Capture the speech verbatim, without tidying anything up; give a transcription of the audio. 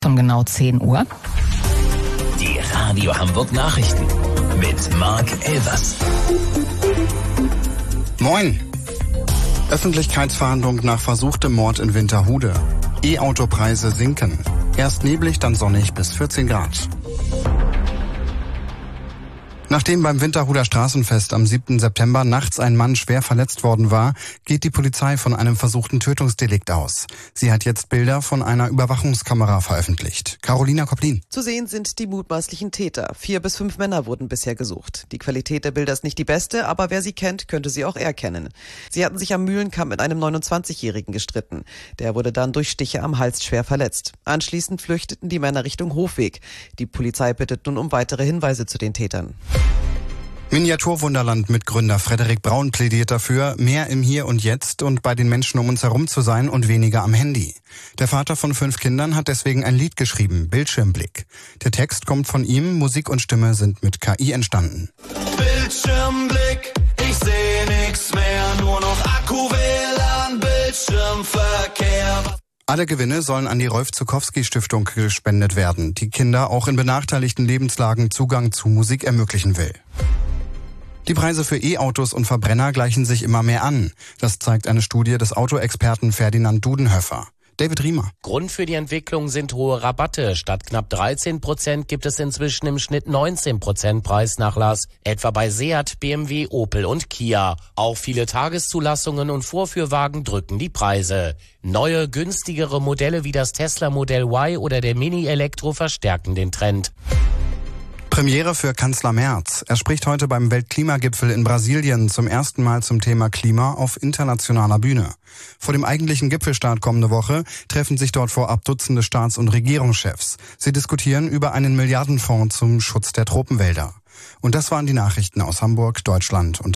Um genau zehn Uhr. Die Radio Hamburg Nachrichten mit Marc Elvers. Moin. Öffentlichkeitsfahndung nach versuchtem Mord in Winterhude. E-Auto-Preise sinken. Erst neblig, dann sonnig bis vierzehn Grad. Nachdem beim Winterhuder Straßenfest am siebten September nachts ein Mann schwer verletzt worden war, geht die Polizei von einem versuchten Tötungsdelikt aus. Sie hat jetzt Bilder von einer Überwachungskamera veröffentlicht. Carolina Koplin. Zu sehen sind die mutmaßlichen Täter. Vier bis fünf Männer wurden bisher gesucht. Die Qualität der Bilder ist nicht die beste, aber wer sie kennt, könnte sie auch erkennen. Sie hatten sich am Mühlenkamp mit einem neunundzwanzigjährigen gestritten. Der wurde dann durch Stiche am Hals schwer verletzt. Anschließend flüchteten die Männer Richtung Hofweg. Die Polizei bittet nun um weitere Hinweise zu den Tätern. Miniaturwunderland Mitgründer Frederik Braun plädiert dafür, mehr im Hier und Jetzt und bei den Menschen um uns herum zu sein und weniger am Handy. Der Vater von fünf Kindern hat deswegen ein Lied geschrieben, Bildschirmblick. Der Text kommt von ihm, Musik und Stimme sind mit K I entstanden. Bildschirmblick, ich seh nix mehr, nur noch Akku-W L A N, Bildschirmverkehr. Alle Gewinne sollen an die Rolf-Zuckowski-Stiftung gespendet werden, die Kinder auch in benachteiligten Lebenslagen Zugang zu Musik ermöglichen will. Die Preise für E-Autos und Verbrenner gleichen sich immer mehr an. Das zeigt eine Studie des Autoexperten Ferdinand Dudenhöfer. David Riemer. Grund für die Entwicklung sind hohe Rabatte. Statt knapp dreizehn Prozent gibt es inzwischen im Schnitt neunzehn Prozent Preisnachlass. Etwa bei Seat, B M W, Opel und Kia. Auch viele Tageszulassungen und Vorführwagen drücken die Preise. Neue, günstigere Modelle wie das Tesla Modell Y oder der Mini Elektro verstärken den Trend. Premiere für Kanzler Merz. Er spricht heute beim Weltklimagipfel in Brasilien zum ersten Mal zum Thema Klima auf internationaler Bühne. Vor dem eigentlichen Gipfelstart kommende Woche treffen sich dort vorab Dutzende Staats- und Regierungschefs. Sie diskutieren über einen Milliardenfonds zum Schutz der Tropenwälder. Und das waren die Nachrichten aus Hamburg, Deutschland und